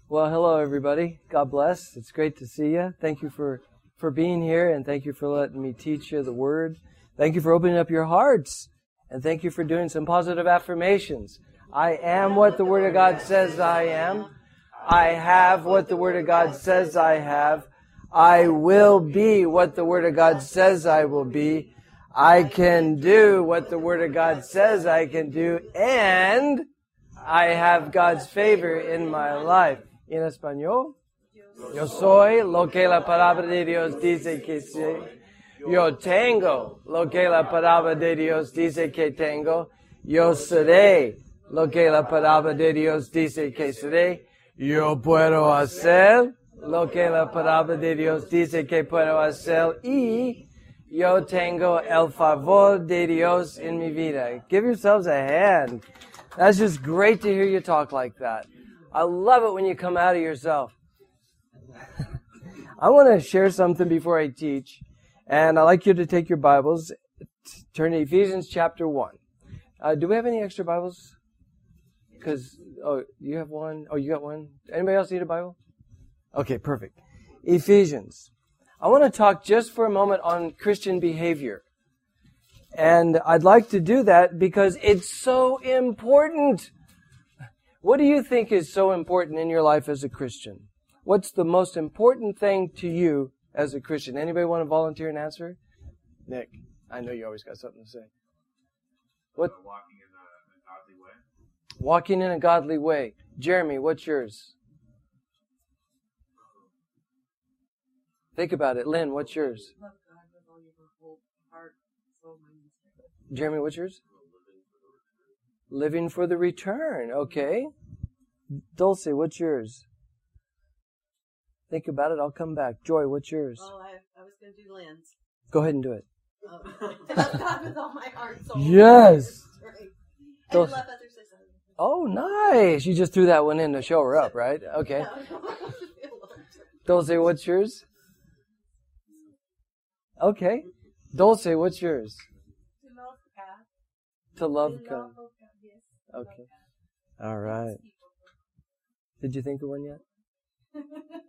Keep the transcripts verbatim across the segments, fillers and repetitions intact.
Well, hello, everybody. God bless. It's great to see you. Thank you for, for being here, and thank you for letting me teach you the Word. Thank you for opening up your hearts, and thank you for doing some positive affirmations. I am what the Word of God says I am. I have what the Word of God says I have. I will be what the Word of God says I will be. I can do what the Word of God says I can do, and I have God's favor in my life. En español, yo soy lo que la palabra de Dios dice que soy. Yo tengo lo que la palabra de Dios dice que tengo. Yo seré lo que la palabra de Dios dice que seré. Yo puedo hacer lo que la palabra de Dios dice que puedo hacer. Y yo tengo el favor de Dios en mi vida. Give yourselves a hand. That's just great to hear you talk like that. I love it when you come out of yourself. I want to share something before I teach, and I'd like you to take your Bibles, turn to Ephesians chapter one. Uh, do we have any extra Bibles? Because, oh, you have one? Oh, you got one? Anybody else need a Bible? Okay, perfect. Ephesians. I want to talk just for a moment on Christian behavior. And I'd like to do that because it's so important. What do you think is so important in your life as a Christian? What's the most important thing to you as a Christian? Anybody want to volunteer and answer? Nick, I know you always got something to say. What? Uh, walking in a, a godly way. Walking in a godly way. Jeremy, what's yours? Think about it. Lynn, what's yours? Love God with all your whole heart, soul, mind, and strength. Jeremy, what's yours? Living for the return. Okay. Dulce, what's yours? Think about it. I'll come back. Joy, what's yours? Oh, I, I was going to do Lynn's. Go ahead and do it. Oh, love God with all my heart, soul, Yes. mind, and strength. And Dulce. love others as I love. Oh, nice. You just threw that one in to show her up, right? Okay. Dulce, what's yours? Okay. Dulce, what's yours? To love God. To love To God. love God, yes. To love Okay. God. All right. Did you think of one yet? No.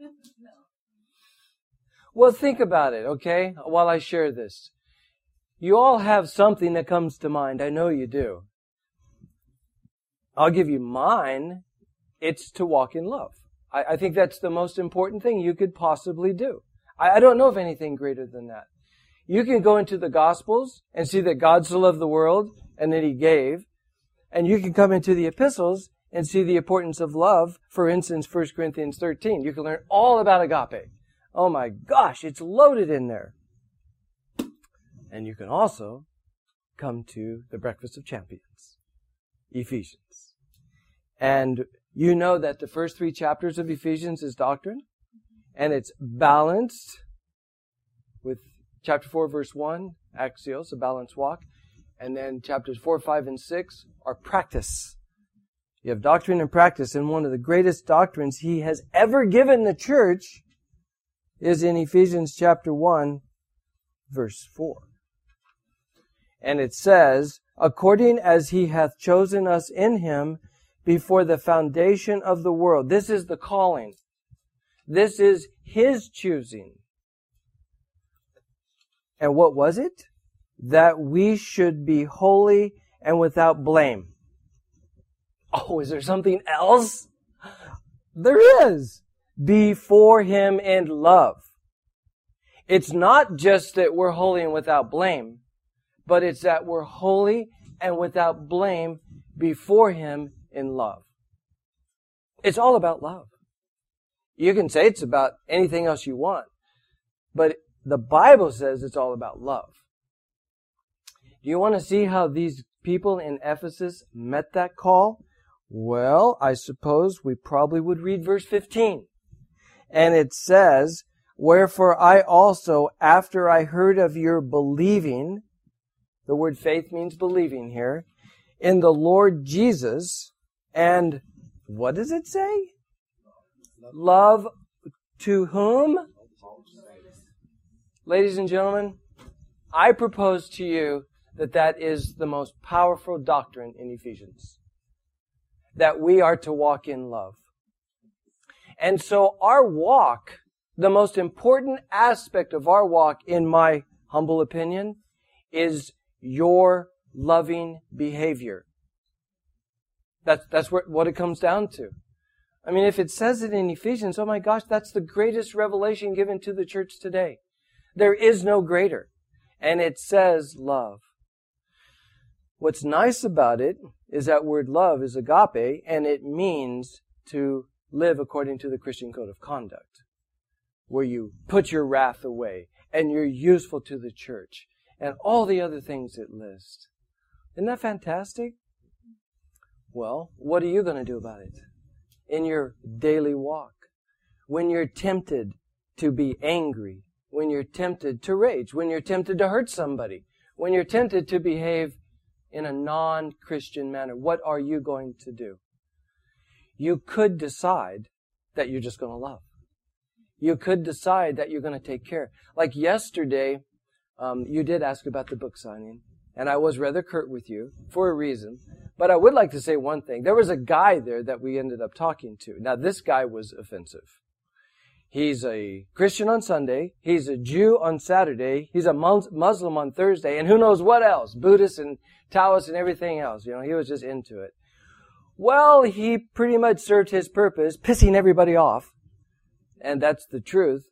Well, think about it, okay, while I share this. You all have something that comes to mind. I know you do. I'll give you mine. It's to walk in love. I, I think that's the most important thing you could possibly do. I, I don't know of anything greater than that. You can go into the Gospels and see that God so loved the world and that He gave. And you can come into the epistles and see the importance of love. For instance, First Corinthians thirteen. You can learn all about agape. Oh my gosh, it's loaded in there. And you can also come to the Breakfast of Champions, Ephesians. And you know that the first three chapters of Ephesians is doctrine. And it's balanced with chapter four, verse one, axios, a balanced walk. And then chapters four, five, and six are practice. You have doctrine and practice. And one of the greatest doctrines He has ever given the church is in Ephesians chapter one, verse four. And it says, according as He hath chosen us in Him before the foundation of the world. This is the calling. This is His choosing. And what was it? That we should be holy and without blame. Oh, is there something else? There is. Before Him in love. It's not just that we're holy and without blame, but it's that we're holy and without blame before Him in love. It's all about love. You can say it's about anything else you want, but the Bible says it's all about love. Do you want to see how these people in Ephesus met that call? Well, I suppose we probably would read verse fifteen. And it says, wherefore I also, after I heard of your believing, the word faith means believing here, in the Lord Jesus, and what does it say? Love to whom? Ladies and gentlemen, I propose to you that that is the most powerful doctrine in Ephesians. That we are to walk in love. And so our walk, the most important aspect of our walk, in my humble opinion, is your loving behavior. That's, that's what, what it comes down to. I mean, if it says it in Ephesians, oh my gosh, that's the greatest revelation given to the church today. There is no greater. And it says love. What's nice about it is that word love is agape, and it means to live according to the Christian code of conduct, where you put your wrath away, and you're useful to the church, and all the other things it lists. Isn't that fantastic? Well, what are you going to do about it in your daily walk? When you're tempted to be angry, when you're tempted to rage, when you're tempted to hurt somebody, when you're tempted to behave in a non-Christian manner, what are you going to do? You could decide that you're just going to love. You could decide that you're going to take care. Like yesterday, um, you did ask about the book signing, and I was rather curt with you for a reason. But I would like to say one thing. There was a guy there that we ended up talking to. Now, this guy was offensive. He's a Christian on Sunday. He's a Jew on Saturday. He's a Muslim on Thursday. And who knows what else? Buddhist and Taoist and everything else. You know, he was just into it. Well, he pretty much served his purpose, pissing everybody off. And that's the truth.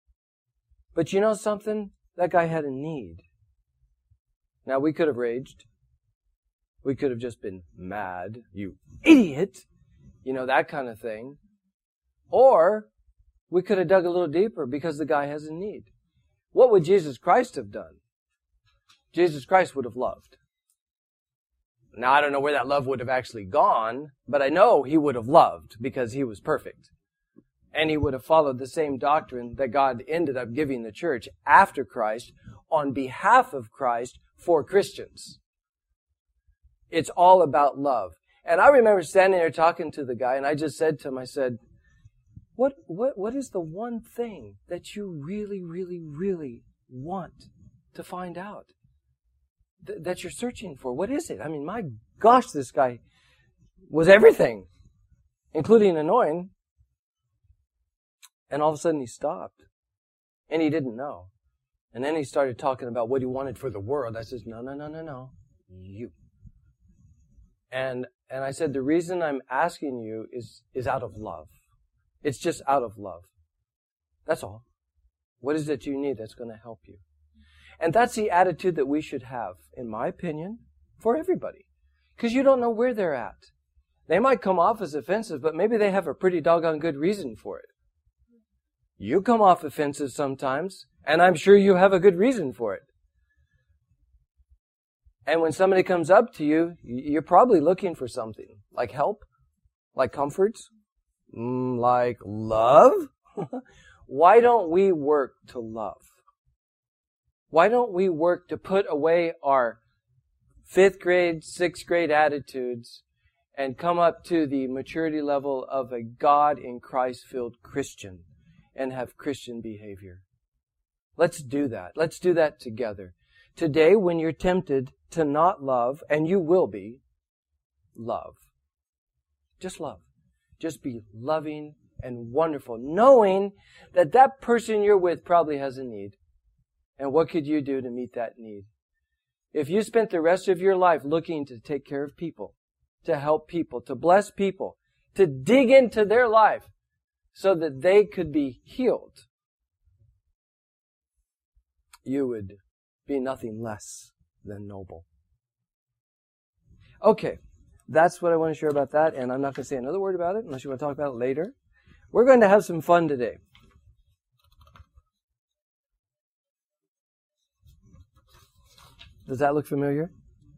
But you know something? That guy had a need. Now, we could have raged. We could have just been mad. You idiot! You know, that kind of thing. Or we could have dug a little deeper because the guy has a need. What would Jesus Christ have done? Jesus Christ would have loved. Now, I don't know where that love would have actually gone, but I know he would have loved because he was perfect. And he would have followed the same doctrine that God ended up giving the church after Christ on behalf of Christ for Christians. It's all about love. And I remember standing there talking to the guy, and I just said to him, I said, What, what, what is the one thing that you really, really, really want to find out? Th- that you're searching for? What is it? I mean, my gosh, this guy was everything, including annoying. And all of a sudden he stopped. And he didn't know. And then he started talking about what he wanted for the world. I said, no, no, no, no, no. You. And, and I said, the reason I'm asking you is, is out of love. It's just out of love. That's all. What is it you need that's going to help you? And that's the attitude that we should have, in my opinion, for everybody. Because you don't know where they're at. They might come off as offensive, but maybe they have a pretty doggone good reason for it. You come off offensive sometimes, and I'm sure you have a good reason for it. And when somebody comes up to you, you're probably looking for something. Like help? Like comfort? Mm, like love? Why don't we work to love? Why don't we work to put away our fifth grade, sixth grade attitudes and come up to the maturity level of a God in Christ filled Christian and have Christian behavior? Let's do that. Let's do that together. Today, when you're tempted to not love, and you will be, love. Just love. Just be loving and wonderful, knowing that that person you're with probably has a need. And what could you do to meet that need? If you spent the rest of your life looking to take care of people, to help people, to bless people, to dig into their life so that they could be healed, you would be nothing less than noble. Okay, that's what I want to share about that, and I'm not going to say another word about it unless you want to talk about it later. We're going to have some fun today. Does that look familiar?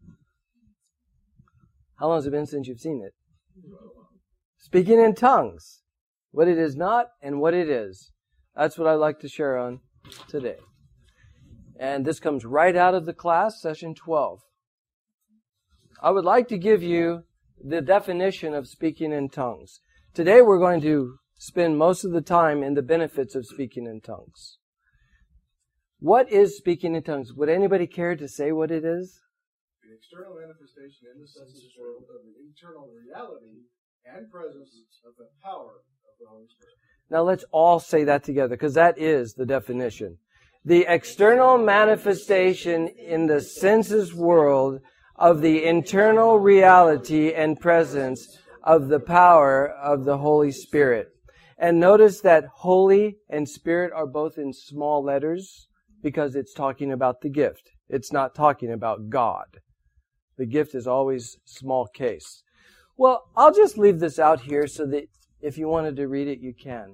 How long has it been since you've seen it? Speaking in tongues. What it is not and what it is. That's what I'd like to share on today. And this comes right out of the class, session twelve. I would like to give you the definition of speaking in tongues. Today we're going to spend most of the time in the benefits of speaking in tongues. What is speaking in tongues? Would anybody care to say what it is? The external manifestation in the senses world of the internal reality and presence of the power of Now let's all say that together, because that is the definition. The external manifestation in the senses world of the internal reality and presence of the power of the Holy Spirit. And notice that Holy and Spirit are both in small letters because it's talking about the gift. It's not talking about God. The gift is always small case. Well, I'll just leave this out here so that if you wanted to read it, you can.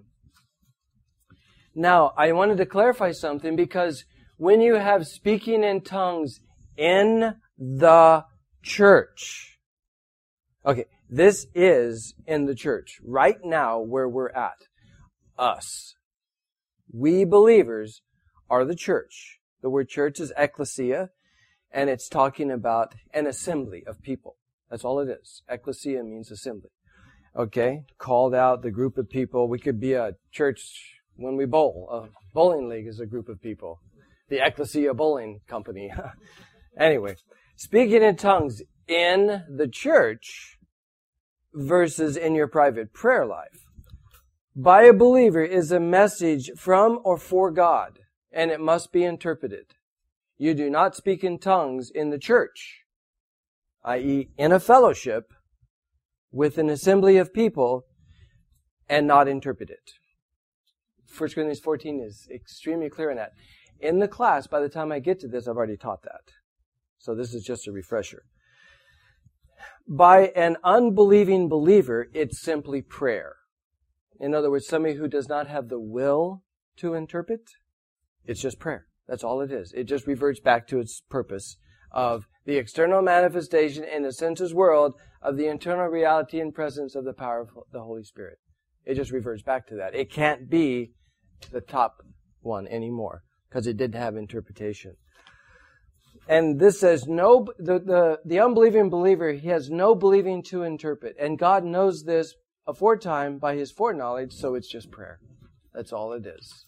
Now, I wanted to clarify something because when you have speaking in tongues in the church, okay, this is in the church right now where we're at. Us. We believers are the church. The word church is ecclesia, and it's talking about an assembly of people. That's all it is. Ecclesia means assembly. Okay? Called out, the group of people. We could be a church when we bowl. A bowling league is a group of people. The Ecclesia Bowling Company. Anyway, speaking in tongues in the church versus in your private prayer life by a believer is a message from or for God, and it must be interpreted. You do not speak in tongues in the church, that is in a fellowship with an assembly of people, and not interpret it. First Corinthians fourteen is extremely clear on that. In the class, by the time I get to this, I've already taught that. So this is just a refresher. By an unbelieving believer, it's simply prayer. In other words, somebody who does not have the will to interpret, it's just prayer. That's all it is. It just reverts back to its purpose of the external manifestation in the senses world of the internal reality and presence of the power of the Holy Spirit. It just reverts back to that. It can't be the top one anymore because it didn't have interpretation. And this says no, the, the, the unbelieving believer, he has no believing to interpret. And God knows this aforetime by His foreknowledge, so it's just prayer. That's all it is.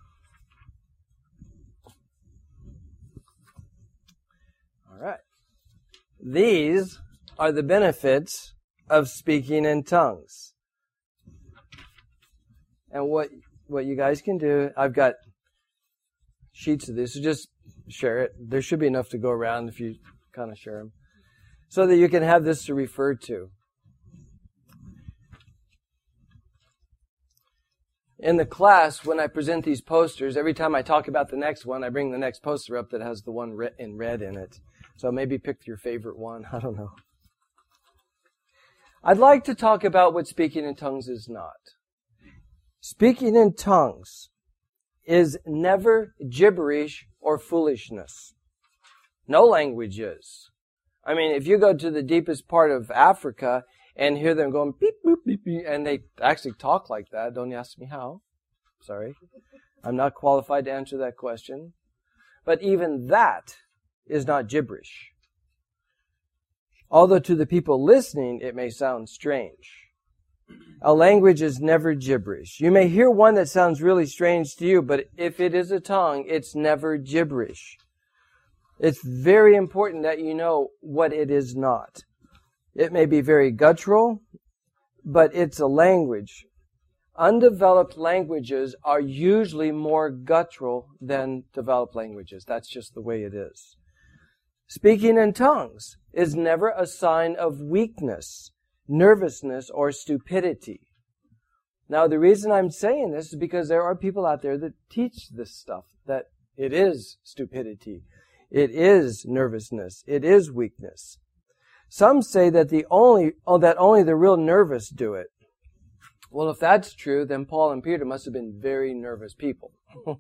All right. These are the benefits of speaking in tongues. And what what you guys can do, I've got sheets of this, so just share it. There should be enough to go around if you kind of share them, so that you can have this to refer to. In the class, when I present these posters, every time I talk about the next one, I bring the next poster up that has the one in red in it. So maybe pick your favorite one. I don't know. I'd like to talk about what speaking in tongues is not. Speaking in tongues is never gibberish or foolishness. No language is. I mean, if you go to the deepest part of Africa and hear them going beep, boop, beep, beep, and they actually talk like that, don't ask me how. Sorry. I'm not qualified to answer that question. But even that is not gibberish. Although to the people listening, it may sound strange. A language is never gibberish. You may hear one that sounds really strange to you, but if it is a tongue, it's never gibberish. It's very important that you know what it is not. It may be very guttural, but it's a language. Undeveloped languages are usually more guttural than developed languages. That's just the way it is. Speaking in tongues is never a sign of weakness, nervousness, or stupidity. Now, the reason I'm saying this is because there are people out there that teach this stuff, that it is stupidity, it is nervousness, it is weakness. Some say that the only, oh, that only the real nervous do it. Well, if that's true, then Paul and Peter must have been very nervous people.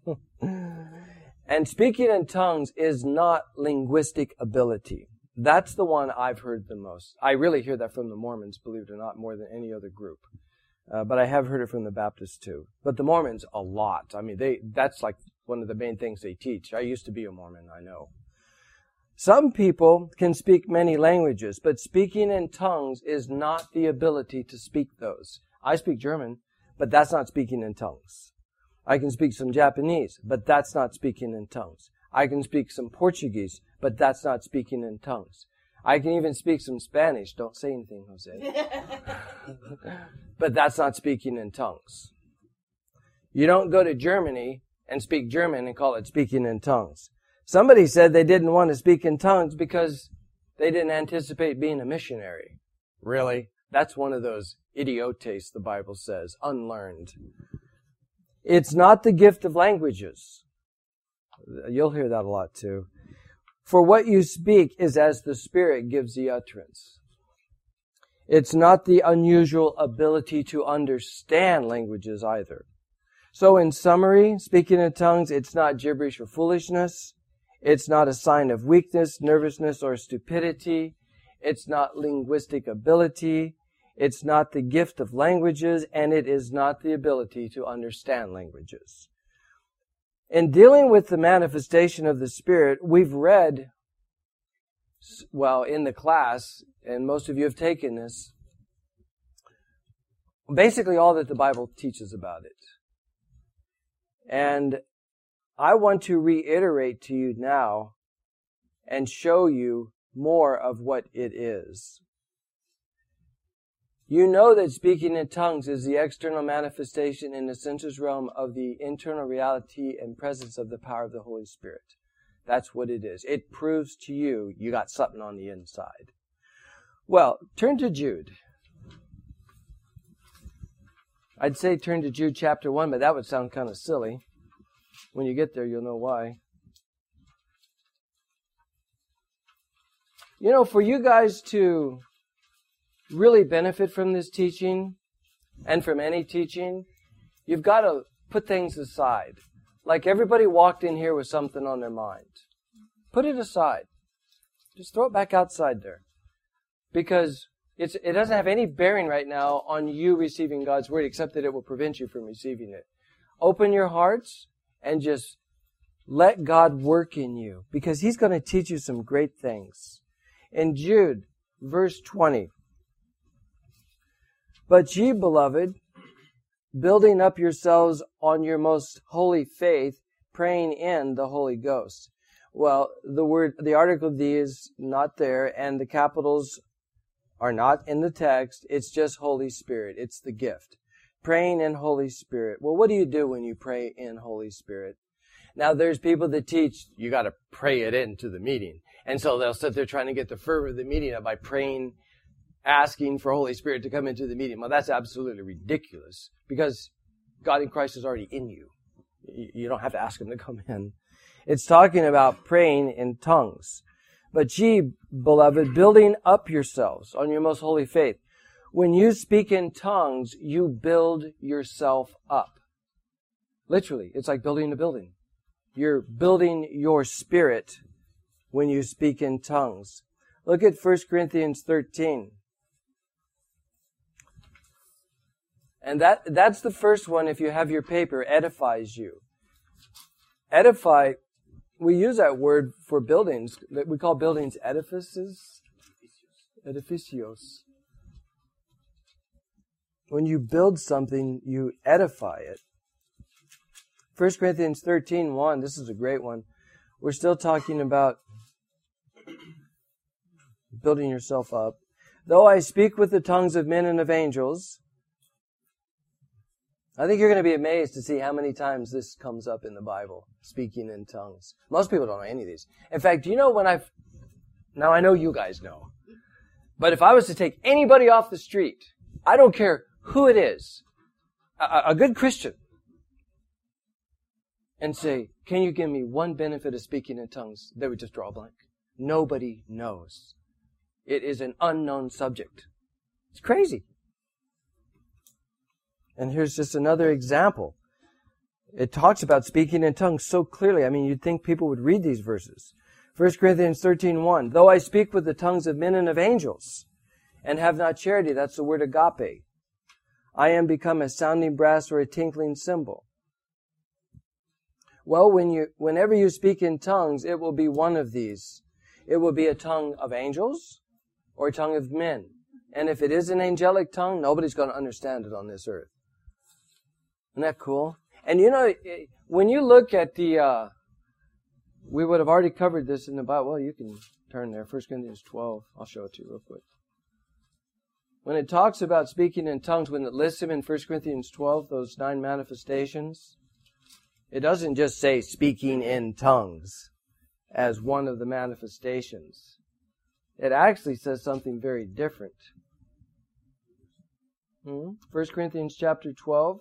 And speaking in tongues is not linguistic ability. That's the one I've heard the most. I really hear that from the Mormons, believe it or not, more than any other group. Uh, but I have heard it from the Baptists too. But the Mormons, a lot. I mean, they that's like one of the main things they teach. I used to be a Mormon, I know. Some people can speak many languages, but speaking in tongues is not the ability to speak those. I speak German, but that's not speaking in tongues. I can speak some Japanese, but that's not speaking in tongues. I can speak some Portuguese, but that's not speaking in tongues. I can even speak some Spanish. Don't say anything, Jose. But that's not speaking in tongues. You don't go to Germany and speak German and call it speaking in tongues. Somebody said they didn't want to speak in tongues because they didn't anticipate being a missionary. Really? That's one of those idiotes, the Bible says, unlearned. It's not the gift of languages. You'll hear that a lot too. For what you speak is as the Spirit gives the utterance. It's not the unusual ability to understand languages either. So in summary, speaking in tongues, it's not gibberish or foolishness. It's not a sign of weakness, nervousness, or stupidity. It's not linguistic ability. It's not the gift of languages, and it is not the ability to understand languages. In dealing with the manifestation of the Spirit, we've read, well, in the class, and most of you have taken this, basically all that the Bible teaches about it. And I want to reiterate to you now and show you more of what it is. You know that speaking in tongues is the external manifestation in the senses realm of the internal reality and presence of the power of the Holy Spirit. That's what it is. It proves to you you got something on the inside. Well, turn to Jude. I'd say turn to Jude chapter one, but that would sound kind of silly. When you get there, you'll know why. You know, for you guys to really benefit from this teaching and from any teaching, you've got to put things aside. Like everybody walked in here with something on their mind. Put it aside. Just throw it back outside there. Because it's, it doesn't have any bearing right now on you receiving God's Word, except that it will prevent you from receiving it. Open your hearts and just let God work in you, because He's going to teach you some great things. In Jude, verse twenty, but ye, beloved, building up yourselves on your most holy faith, praying in the Holy Ghost. Well, the word, the article D is not there, and the capitals are not in the text. It's just Holy Spirit. It's the gift. Praying in Holy Spirit. Well, what do you do when you pray in Holy Spirit? Now, there's people that teach you got to pray it into the meeting. And so they'll sit there trying to get the fervor of the meeting up by praying, asking for Holy Spirit to come into the meeting. Well, that's absolutely ridiculous, because God in Christ is already in you. You don't have to ask Him to come in. It's talking about praying in tongues. But ye, beloved, building up yourselves on your most holy faith. When you speak in tongues, you build yourself up. Literally, it's like building a building. You're building your spirit when you speak in tongues. Look at First Corinthians thirteen. And that that's the first one, if you have your paper, edifies you. Edify, we use that word for buildings. We call buildings edifices. Edificios. When you build something, you edify it. First Corinthians thirteen one, this is a great one. We're still talking about building yourself up. Though I speak with the tongues of men and of angels. I think you're going to be amazed to see how many times this comes up in the Bible, speaking in tongues. Most people don't know any of these. In fact, do you know when I've... Now, I know you guys know. But if I was to take anybody off the street, I don't care who it is, a, a good Christian, and say, can you give me one benefit of speaking in tongues? They would just draw a blank. Nobody knows. It is an unknown subject. It's crazy. And here's just another example. It talks about speaking in tongues so clearly. I mean, you'd think people would read these verses. First Corinthians thirteen one. Though I speak with the tongues of men and of angels, and have not charity, that's the word agape, I am become a sounding brass or a tinkling cymbal. Well, when you, whenever you speak in tongues, it will be one of these. It will be a tongue of angels or a tongue of men. And if it is an angelic tongue, nobody's going to understand it on this earth. Isn't that cool? And you know, when you look at the uh, we would have already covered this in the Bible. Well, you can turn there. First Corinthians twelve. I'll show it to you real quick. When it talks about speaking in tongues, when it lists them in First Corinthians twelve, those nine manifestations, it doesn't just say speaking in tongues as one of the manifestations. It actually says something very different. Hmm? First Corinthians chapter twelve.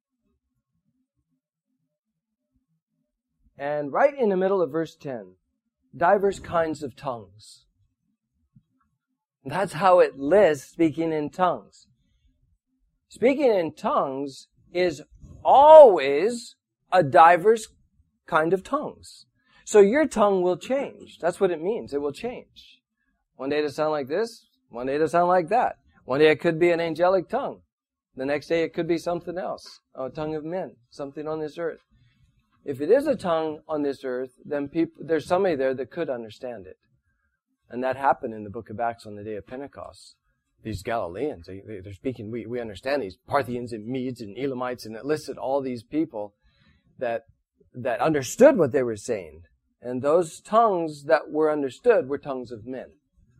And right in the middle of verse ten, diverse kinds of tongues. That's how it lists speaking in tongues. Speaking in tongues is always a diverse kind of tongues. So your tongue will change. That's what it means. It will change. One day it'll sound like this. One day it'll sound like that. One day it could be an angelic tongue. The next day it could be something else. A tongue of men. Something on this earth. If it is a tongue on this earth, then people, there's somebody there that could understand it. And that happened in the book of Acts on the day of Pentecost. These Galileans, they, they're speaking, we, we understand these Parthians and Medes and Elamites, and it listed all these people that, that understood what they were saying. And those tongues that were understood were tongues of men.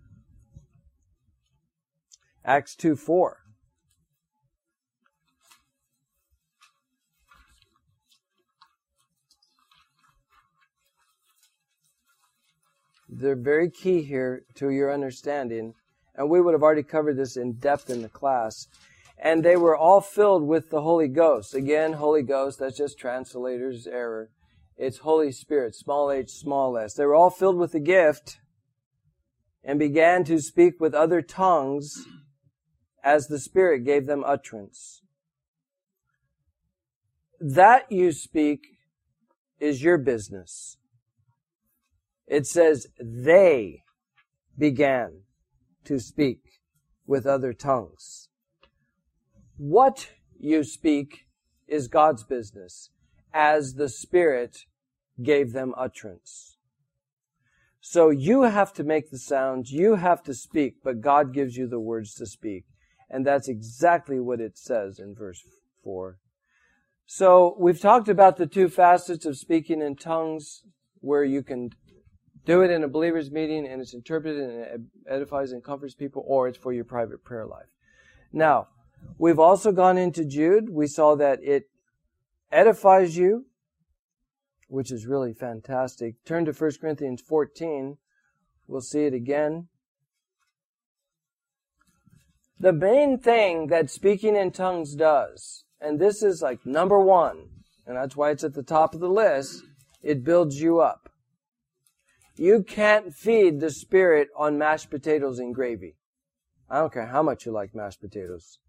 Acts two four. They're very key here to your understanding. And we would have already covered this in depth in the class. And they were all filled with the Holy Ghost. Again, Holy Ghost, that's just translator's error. It's Holy Spirit, small h, small s. They were all filled with the gift and began to speak with other tongues as the Spirit gave them utterance. That you speak is your business. It says they began to speak with other tongues. What you speak is God's business, as the Spirit gave them utterance. So you have to make the sounds, you have to speak, but God gives you the words to speak. And that's exactly what it says in verse four. So we've talked about the two facets of speaking in tongues, where you can do it in a believer's meeting and it's interpreted and it edifies and comforts people, or it's for your private prayer life. Now, we've also gone into Jude. We saw that it edifies you, which is really fantastic. Turn to First Corinthians fourteen. We'll see it again. The main thing that speaking in tongues does, and this is like number one, and that's why it's at the top of the list, it builds you up. You can't feed the Spirit on mashed potatoes and gravy. I don't care how much you like mashed potatoes.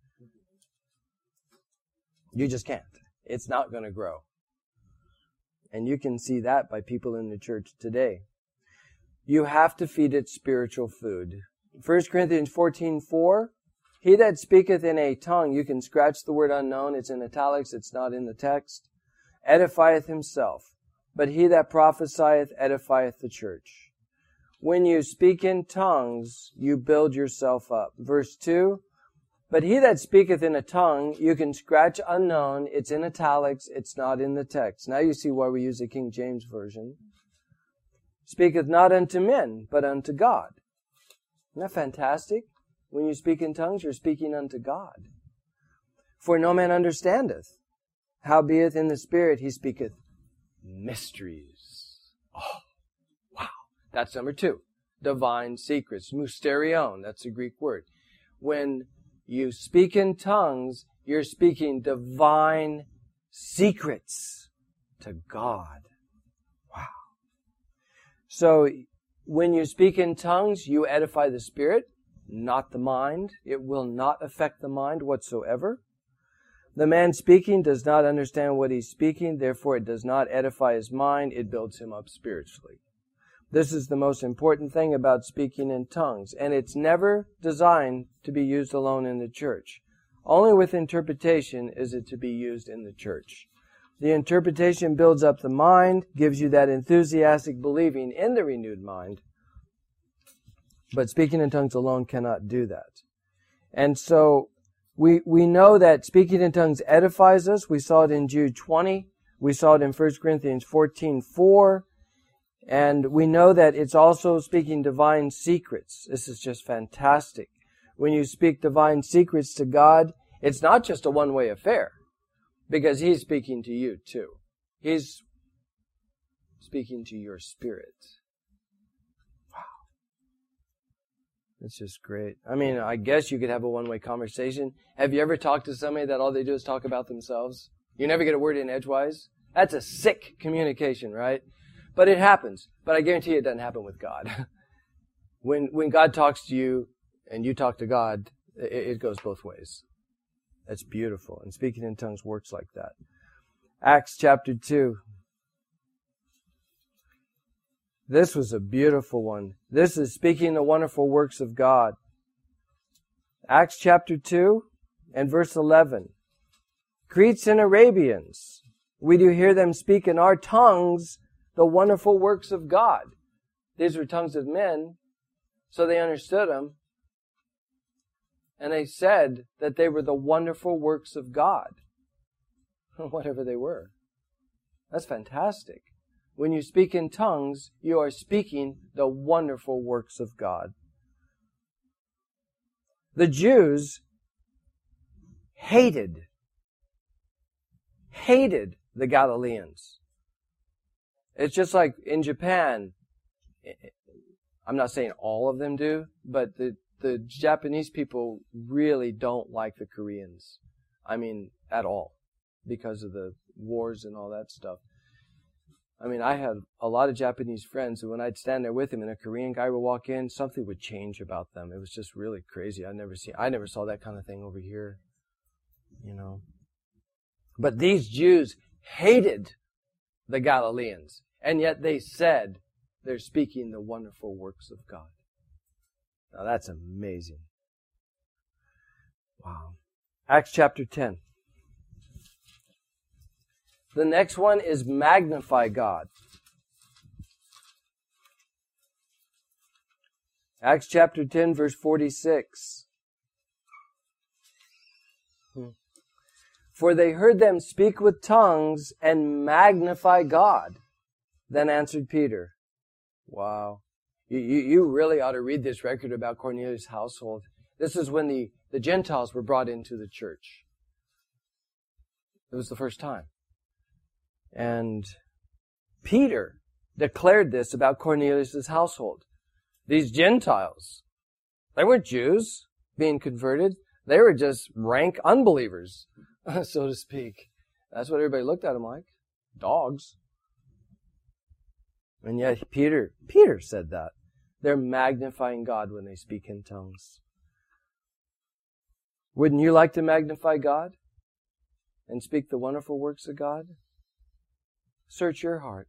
You just can't. It's not going to grow. And you can see that by people in the church today. You have to feed it spiritual food. First Corinthians fourteen four. He that speaketh in a tongue, you can scratch the word unknown. It's in italics. It's not in the text. Edifieth himself. But he that prophesieth edifieth the church. When you speak in tongues, you build yourself up. Verse two. But he that speaketh in a tongue, you can scratch unknown. It's in italics. It's not in the text. Now you see why we use the King James Version. Speaketh not unto men, but unto God. Isn't that fantastic? When you speak in tongues, you're speaking unto God. For no man understandeth. Howbeit in the Spirit he speaketh mysteries. Oh, wow. That's number two. Divine secrets. Mysterion. That's a Greek word. When you speak in tongues, you're speaking divine secrets to God. Wow. So, when you speak in tongues, you edify the Spirit, not the mind. It will not affect the mind whatsoever. The man speaking does not understand what he's speaking, therefore it does not edify his mind, it builds him up spiritually. This is the most important thing about speaking in tongues, and it's never designed to be used alone in the church. Only with interpretation is it to be used in the church. The interpretation builds up the mind, gives you that enthusiastic believing in the renewed mind, but speaking in tongues alone cannot do that. And so, We we know that speaking in tongues edifies us. We saw it in Jude twenty. We saw it in First Corinthians fourteen four. And we know that it's also speaking divine secrets. This is just fantastic. When you speak divine secrets to God, it's not just a one-way affair, because He's speaking to you too. He's speaking to your spirit. Wow. It's just great. I mean, I guess you could have a one-way conversation. Have you ever talked to somebody that all they do is talk about themselves? You never get a word in edgewise? That's a sick communication, right? But it happens. But I guarantee you it doesn't happen with God. When when God talks to you and you talk to God, it, it goes both ways. That's beautiful. And speaking in tongues works like that. Acts chapter two. This was a beautiful one. This is speaking the wonderful works of God. Acts chapter two and verse eleven. Cretes and Arabians, we do hear them speak in our tongues the wonderful works of God. These were tongues of men, so they understood them. And they said that they were the wonderful works of God. Whatever they were. That's fantastic. When you speak in tongues, you are speaking the wonderful works of God. The Jews hated, hated the Galileans. It's just like in Japan, I'm not saying all of them do, but the, the Japanese people really don't like the Koreans. I mean, at all. Because of the wars and all that stuff. I mean, I had a lot of Japanese friends, and when I'd stand there with them and a Korean guy would walk in, something would change about them. It was just really crazy. I never seen, I never saw that kind of thing over here. You know. But these Jews hated the Galileans, and yet they said they're speaking the wonderful works of God. Now that's amazing. Wow. Acts chapter ten. The next one is magnify God. Acts chapter ten, verse forty-six. For they heard them speak with tongues and magnify God. Then answered Peter. Wow. You, you, you really ought to read this record about Cornelius' household. This is when the, the Gentiles were brought into the church. It was the first time. And Peter declared this about Cornelius' household. These Gentiles, they weren't Jews being converted. They were just rank unbelievers, so to speak. That's what everybody looked at them like. Dogs. And yet Peter, Peter said that. They're magnifying God when they speak in tongues. Wouldn't you like to magnify God and speak the wonderful works of God? Search your heart.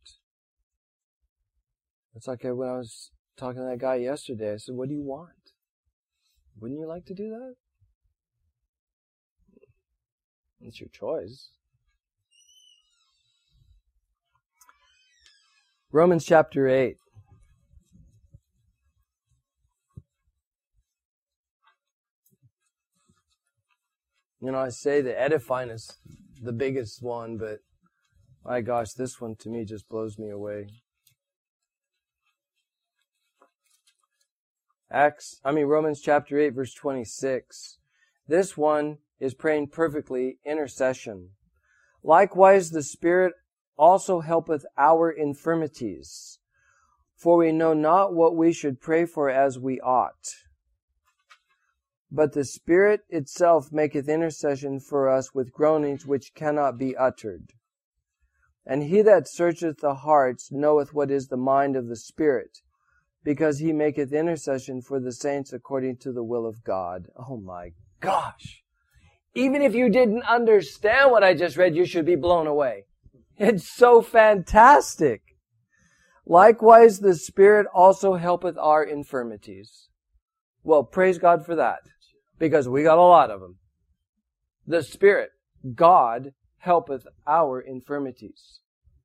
It's like when I was talking to that guy yesterday. I said, what do you want? Wouldn't you like to do that? It's your choice. Romans chapter eight. You know, I say the edifying is the biggest one, but my gosh, this one to me just blows me away. Acts, I mean Romans chapter eight, verse twenty-six. This one is praying perfectly, intercession. Likewise, the Spirit also helpeth our infirmities, for we know not what we should pray for as we ought. But the Spirit itself maketh intercession for us with groanings which cannot be uttered. And he that searcheth the hearts knoweth what is the mind of the Spirit, because he maketh intercession for the saints according to the will of God. Oh my gosh! Even if you didn't understand what I just read, you should be blown away. It's so fantastic. Likewise, the Spirit also helpeth our infirmities. Well, praise God for that, because we got a lot of them. The Spirit, God, helpeth our infirmities.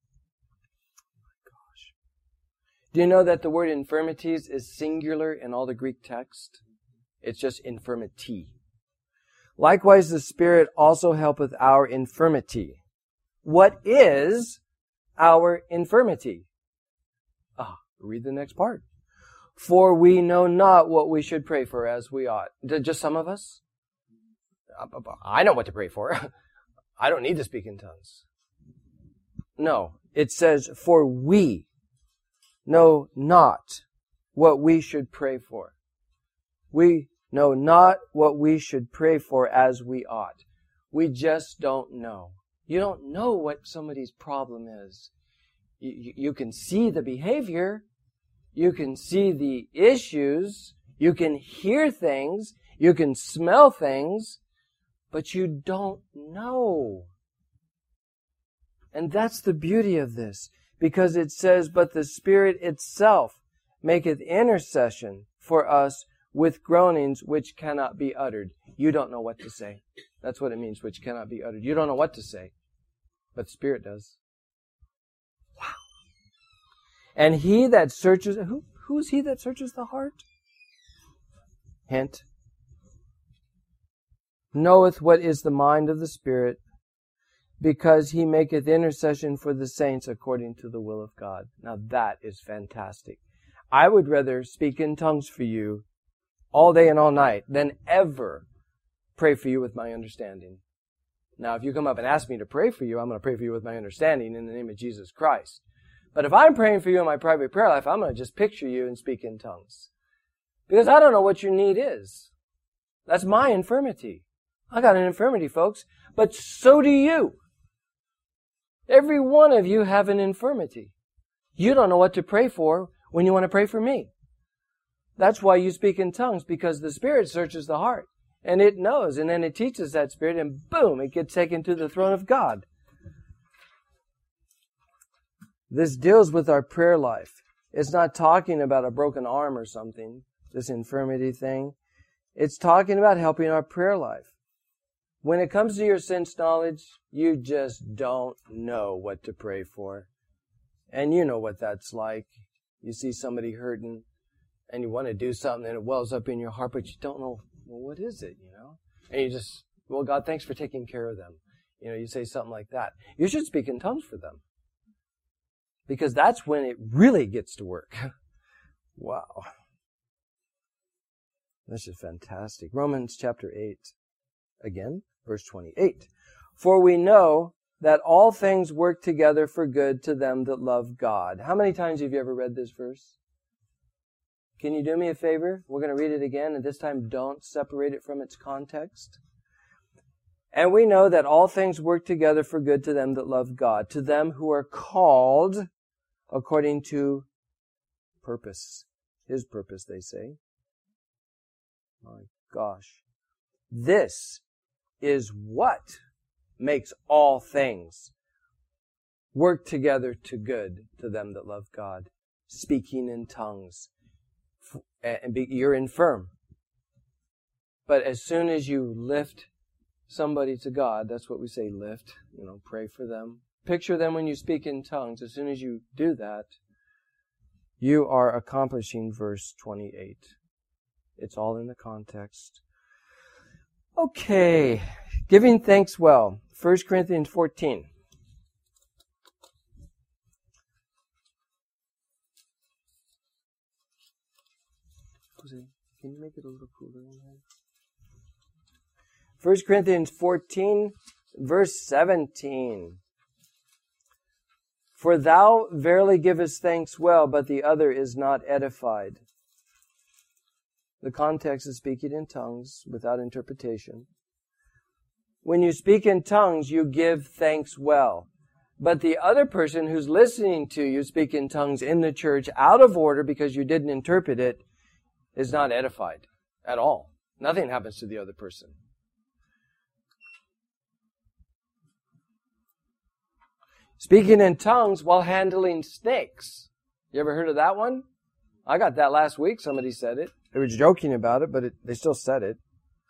Gosh. Do you know that the word infirmities is singular in all the Greek text? It's just infirmity. Likewise, the Spirit also helpeth our infirmity. What is our infirmity? Oh, Read the next part. For we know not what we should pray for as we ought. Just some of us? I know what to pray for. I don't need to speak in tongues. No, it says, for we know not what we should pray for. We know not what we should pray for as we ought. We just don't know. You don't know what somebody's problem is. You, you can see the behavior. You can see the issues. You can hear things. You can smell things. But you don't know. And that's the beauty of this. Because it says, but the Spirit itself maketh intercession for us with groanings which cannot be uttered. You don't know what to say. That's what it means, which cannot be uttered. You don't know what to say. But the Spirit does. Wow. And he that searches, who, who is he that searches the heart? Hint. Knoweth what is the mind of the Spirit, because he maketh intercession for the saints according to the will of God. Now that is fantastic. I would rather speak in tongues for you all day and all night than ever pray for you with my understanding. Now, if you come up and ask me to pray for you, I'm going to pray for you with my understanding in the name of Jesus Christ. But if I'm praying for you in my private prayer life, I'm going to just picture you and speak in tongues. Because I don't know what your need is. That's my infirmity. I got an infirmity, folks. But so do you. Every one of you have an infirmity. You don't know what to pray for when you want to pray for me. That's why you speak in tongues, because the Spirit searches the heart. And it knows, and then it teaches that Spirit, and boom, it gets taken to the throne of God. This deals with our prayer life. It's not talking about a broken arm or something, this infirmity thing. It's talking about helping our prayer life. When it comes to your sense knowledge, you just don't know what to pray for. And you know what that's like. You see somebody hurting, and you want to do something, and it wells up in your heart, but you don't know, well, what is it, you know? And you just, well, God, thanks for taking care of them. You know, you say something like that. You should speak in tongues for them. Because that's when it really gets to work. Wow. This is fantastic. Romans chapter eight. Again, verse twenty-eight. For we know that all things work together for good to them that love God. How many times have you ever read this verse? Can you do me a favor? We're going to read it again, and this time don't separate it from its context. And we know that all things work together for good to them that love God, to them who are called according to purpose. His purpose, they say. My gosh. This is what makes all things work together to good to them that love God. Speaking in tongues. And be, you're infirm. But as soon as you lift somebody to God, that's what we say, lift, you know, pray for them. Picture them when you speak in tongues. As soon as you do that, you are accomplishing verse twenty-eight. It's all in the context. Okay, giving thanks well. First Corinthians fourteen. Can you make it a little cooler in here? First Corinthians fourteen, verse seventeen. For thou verily givest thanks well, but the other is not edified. The context is speaking in tongues without interpretation. When you speak in tongues, you give thanks well. But the other person who's listening to you speak in tongues in the church out of order because you didn't interpret it is not edified at all. Nothing happens to the other person. Speaking in tongues while handling snakes. You ever heard of that one? I got that last week. Somebody said it. They were joking about it, but it, they still said it.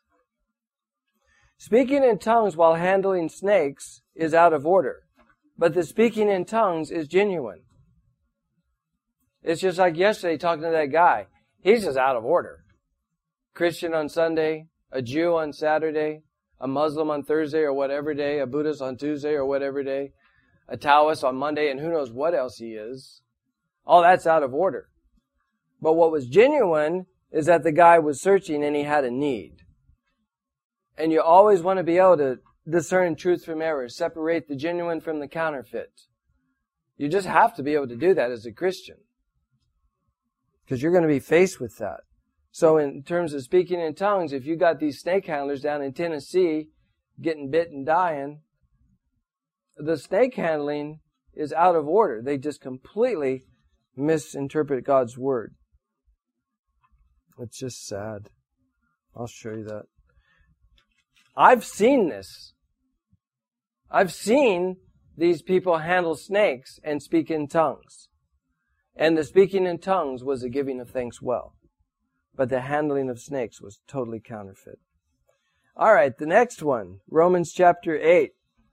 Speaking in tongues while handling snakes is out of order. But the speaking in tongues is genuine. It's just like yesterday talking to that guy. He's just out of order. Christian on Sunday, a Jew on Saturday, a Muslim on Thursday or whatever day, a Buddhist on Tuesday or whatever day, a Taoist on Monday, and who knows what else he is. All that's out of order. But what was genuine is that the guy was searching and he had a need. And you always want to be able to discern truth from error, separate the genuine from the counterfeit. You just have to be able to do that as a Christian. Because you're going to be faced with that. So in terms of speaking in tongues, if you got these snake handlers down in Tennessee getting bit and dying, the snake handling is out of order. They just completely misinterpret God's word. It's just sad. I'll show you that. I've seen this. I've seen these people handle snakes and speak in tongues. And the speaking in tongues was a giving of thanks well. But the handling of snakes was totally counterfeit. All right, the next one, Romans chapter eight.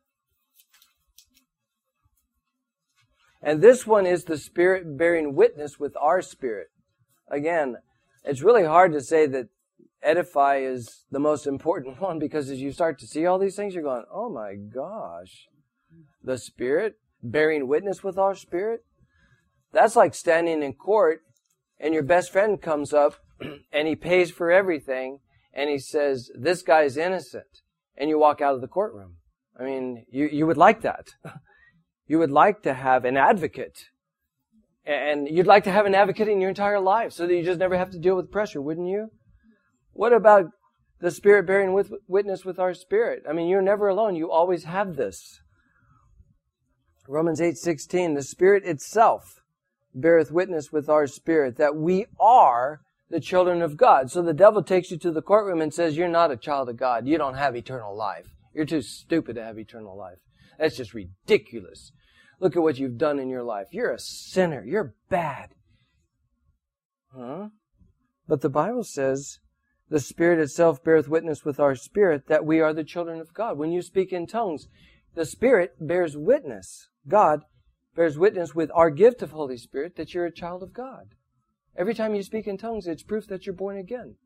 And this one is the Spirit bearing witness with our spirit. Again, it's really hard to say that edify is the most important one, because as you start to see all these things, you're going, oh my gosh. The Spirit bearing witness with our spirit? That's like standing in court and your best friend comes up and he pays for everything and he says, this guy's innocent. And you walk out of the courtroom. I mean, you, you would like that. You would like to have an advocate. And you'd like to have an advocate in your entire life so that you just never have to deal with pressure, wouldn't you? What about the Spirit bearing with, witness with our spirit? I mean, you're never alone. You always have this. Romans eight sixteen, the Spirit itself beareth witness with our spirit that we are the children of God. So the devil takes you to the courtroom and says, you're not a child of God. You don't have eternal life. You're too stupid to have eternal life. That's just ridiculous. Look at what you've done in your life. You're a sinner. You're bad. Huh? But the Bible says, the Spirit itself beareth witness with our spirit that we are the children of God. When you speak in tongues, the Spirit bears witness. God bears witness with our gift of Holy Spirit that you're a child of God. Every time you speak in tongues, it's proof that you're born again.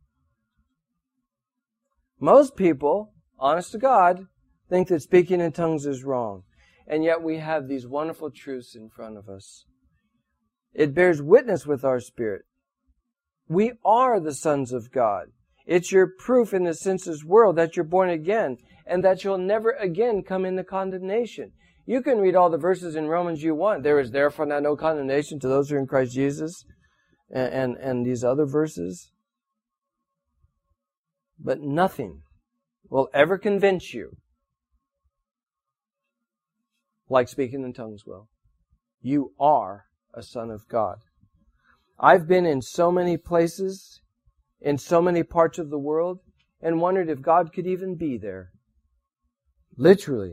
Most people, honest to God, think that speaking in tongues is wrong. And yet we have these wonderful truths in front of us. It bears witness with our spirit. We are the sons of God. It's your proof in the senses world that you're born again and that you'll never again come into condemnation. You can read all the verses in Romans you want. There is therefore now no condemnation to those who are in Christ Jesus and, and, and these other verses. But nothing will ever convince you like speaking in tongues will. You are a son of God. I've been in so many places, in so many parts of the world, and wondered if God could even be there. Literally.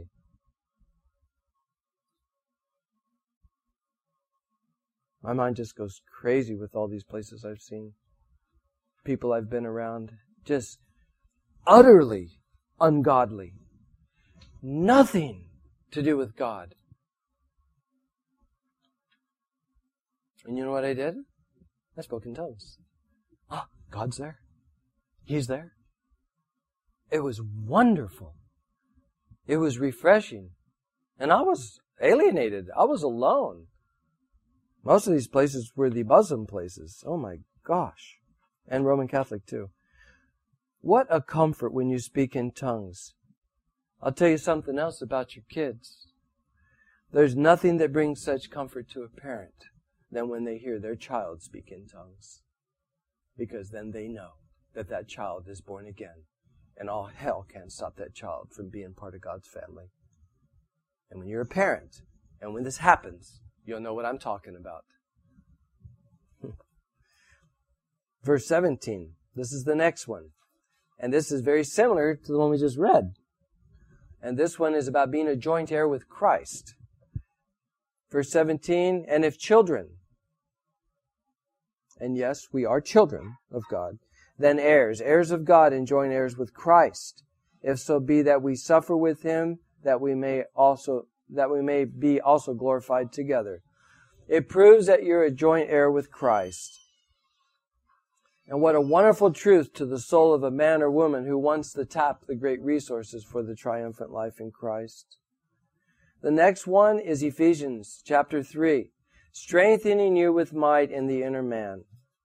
My mind just goes crazy with all these places I've seen. People I've been around. Just utterly ungodly. Nothing to do with God. And you know what I did? I spoke in tongues. Ah, God's there. He's there. It was wonderful. It was refreshing. And I was alienated. I was alone. Most of these places were the Muslim places. Oh my gosh. And Roman Catholic too. What a comfort when you speak in tongues. I'll tell you something else about your kids. There's nothing that brings such comfort to a parent than when they hear their child speak in tongues. Because then they know that that child is born again. And all hell can't stop that child from being part of God's family. And when you're a parent, and when this happens, you'll know what I'm talking about. Verse seventeen. This is the next one. And this is very similar to the one we just read. And this one is about being a joint heir with Christ. Verse seventeen, and if children, and yes, we are children of God, then heirs, heirs of God and joint heirs with Christ, if so be that we suffer with Him, that we may also that we may be also glorified together. It proves that you're a joint heir with Christ. And what a wonderful truth to the soul of a man or woman who wants to tap the great resources for the triumphant life in Christ. The next one is Ephesians chapter three. strengthening you with might in the inner man.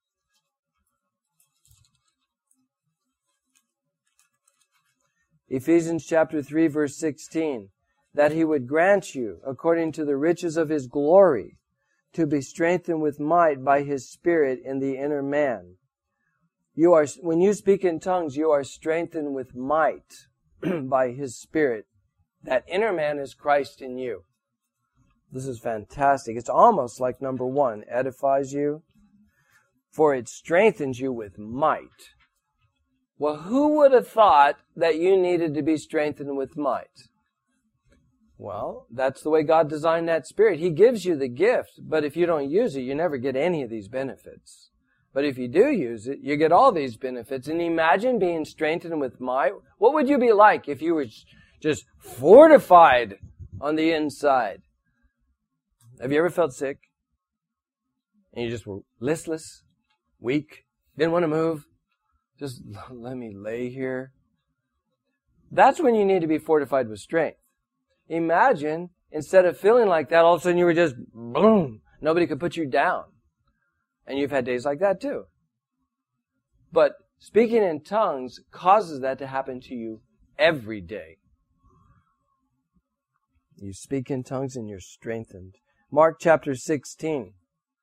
Ephesians chapter three, verse sixteen, that He would grant you, according to the riches of His glory, to be strengthened with might by His Spirit in the inner man. You are, when you speak in tongues, you are strengthened with might by His Spirit. That inner man is Christ in you. This is fantastic. It's almost like number one, edifies you, for it strengthens you with might. Well, who would have thought that you needed to be strengthened with might? Well, that's the way God designed that Spirit. He gives you the gift, but if you don't use it, you never get any of these benefits. But if you do use it, you get all these benefits. And imagine being strengthened with might. What would you be like if you were just fortified on the inside? Have you ever felt sick? And you just were listless, weak, didn't want to move? Just let me lay here. That's when you need to be fortified with strength. Imagine, instead of feeling like that, all of a sudden you were just, boom, nobody could put you down. And you've had days like that too. But speaking in tongues causes that to happen to you every day. You speak in tongues and you're strengthened. Mark chapter sixteen.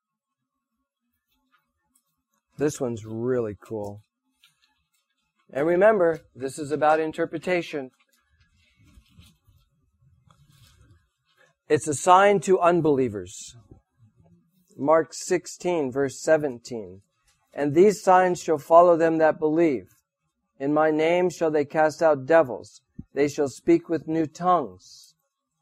This one's really cool. And remember, this is about interpretation. It's a sign to unbelievers. Mark sixteen, verse seventeen. And these signs shall follow them that believe. In my name shall they cast out devils. They shall speak with new tongues.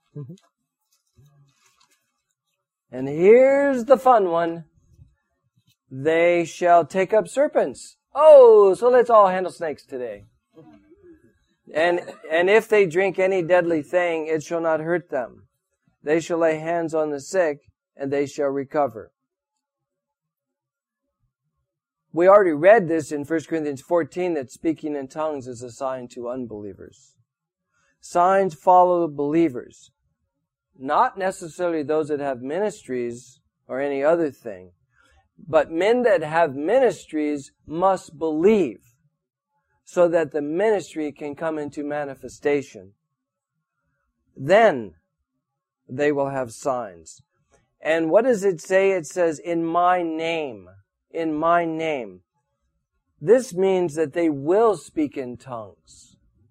And here's the fun one. They shall take up serpents. Oh, so let's all handle snakes today. And and if they drink any deadly thing, it shall not hurt them. They shall lay hands on the sick, and they shall recover. We already read this in First Corinthians fourteen, that speaking in tongues is a sign to unbelievers. Signs follow believers. Not necessarily those that have ministries or any other thing. But men that have ministries must believe so that the ministry can come into manifestation. Then they will have signs. And what does it say? It says, in my name. In my name. This means that they will speak in tongues.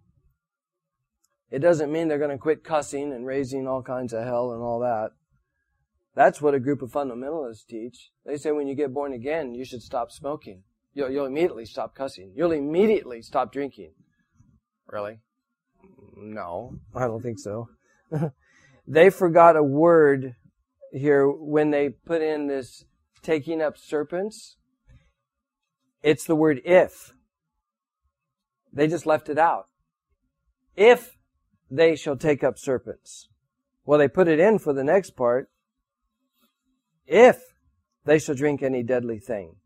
It doesn't mean they're going to quit cussing and raising all kinds of hell and all that. That's what a group of fundamentalists teach. They say when you get born again, you should stop smoking. You'll, you'll immediately stop cussing. You'll immediately stop drinking. Really? No, I don't think so. They forgot a word here when they put in this taking up serpents. It's the word if. They just left it out. If they shall take up serpents. Well, they put it in for the next part. If they shall drink any deadly thing.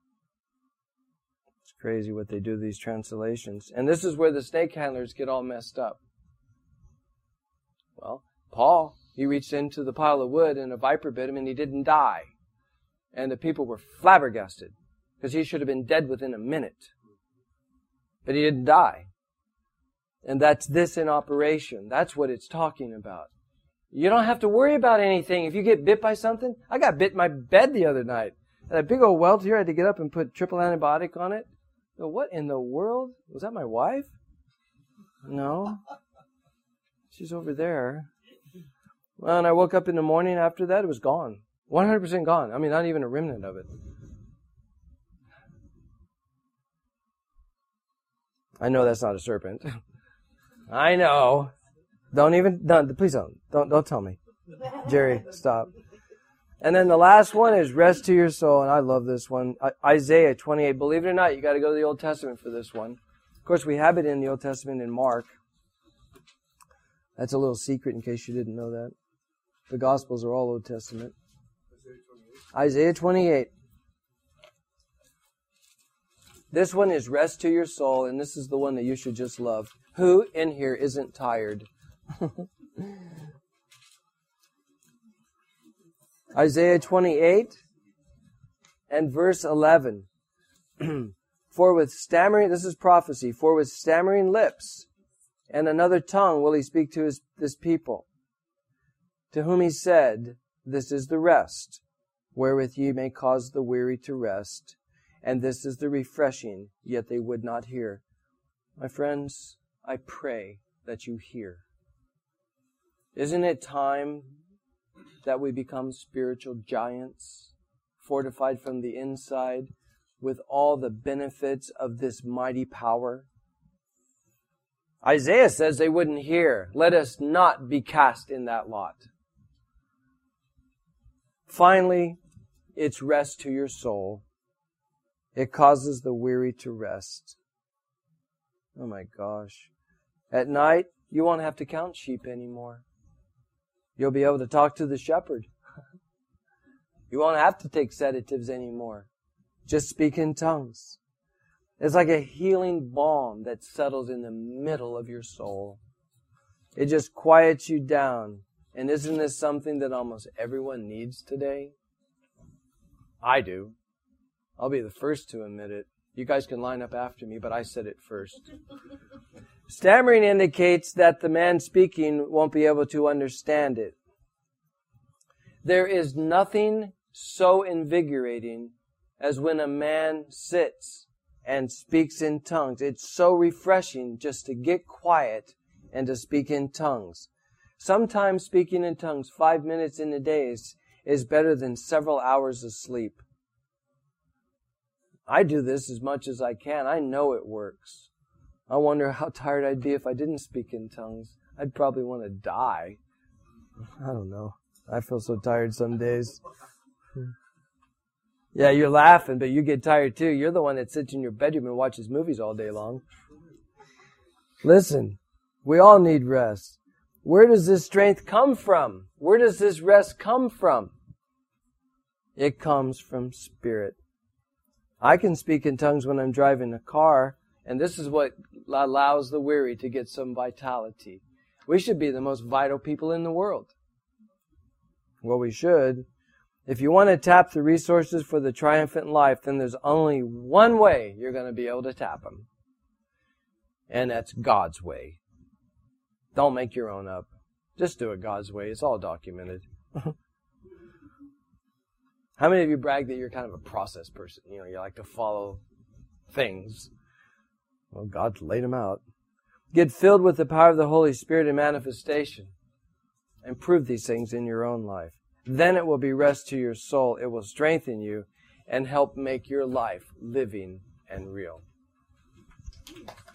It's crazy what they do, these translations. And this is where the snake handlers get all messed up. Well, Paul, he reached into the pile of wood and a viper bit him and he didn't die. And the people were flabbergasted because he should have been dead within a minute. But he didn't die. And that's this in operation. That's what it's talking about. You don't have to worry about anything. If you get bit by something, I got bit in my bed the other night. And a big old welt here, I had to get up and put triple antibiotic on it. So what in the world? Was that my wife? No. She's over there. Well, and I woke up in the morning after that, it was gone. one hundred percent gone. I mean, not even a remnant of it. I know that's not a serpent. I know. Don't even, don't, please don't, don't, don't tell me. Jerry, stop. And then the last one is rest to your soul, and I love this one. Isaiah twenty-eight. Believe it or not, you got to go to the Old Testament for this one. Of course, we have it in the Old Testament in Mark. That's a little secret in case you didn't know that. The Gospels are all Old Testament. Isaiah twenty-eight. This one is rest to your soul, and this is the one that you should just love. Who in here isn't tired? Isaiah twenty-eight and verse eleven. For with stammering, this is prophecy, for with stammering lips and another tongue will he speak to his, this people, to whom he said, this is the rest, wherewith ye may cause the weary to rest, and this is the refreshing, yet they would not hear. My friends, I pray that you hear. Isn't it time that we become spiritual giants, fortified from the inside with all the benefits of this mighty power? Isaiah says they wouldn't hear. Let us not be cast in that lot. Finally, it's rest to your soul. It causes the weary to rest. Oh my gosh. At night, you won't have to count sheep anymore. You'll be able to talk to the shepherd. You won't have to take sedatives anymore. Just speak in tongues. It's like a healing balm that settles in the middle of your soul. It just quiets you down. And isn't this something that almost everyone needs today? I do. I'll be the first to admit it. You guys can line up after me, but I said it first. Stammering indicates that the man speaking won't be able to understand it. There is nothing so invigorating as when a man sits and speaks in tongues. It's so refreshing just to get quiet and to speak in tongues. Sometimes speaking in tongues five minutes in a day is, is better than several hours of sleep. I do this as much as I can. I know it works. I wonder how tired I'd be if I didn't speak in tongues. I'd probably want to die. I don't know. I feel so tired some days. Yeah, you're laughing, but you get tired too. You're the one that sits in your bedroom and watches movies all day long. Listen, we all need rest. Where does this strength come from? Where does this rest come from? It comes from Spirit. I can speak in tongues when I'm driving a car, and this is what allows the weary to get some vitality. We should be the most vital people in the world. Well, we should. If you want to tap the resources for the triumphant life, then there's only one way you're going to be able to tap them. And that's God's way. Don't make your own up. Just do it God's way. It's all documented. How many of you brag that you're kind of a process person? You know, you like to follow things. Well, God laid them out. Get filled with the power of the Holy Spirit in manifestation. And prove these things in your own life. Then it will be rest to your soul. It will strengthen you and help make your life living and real.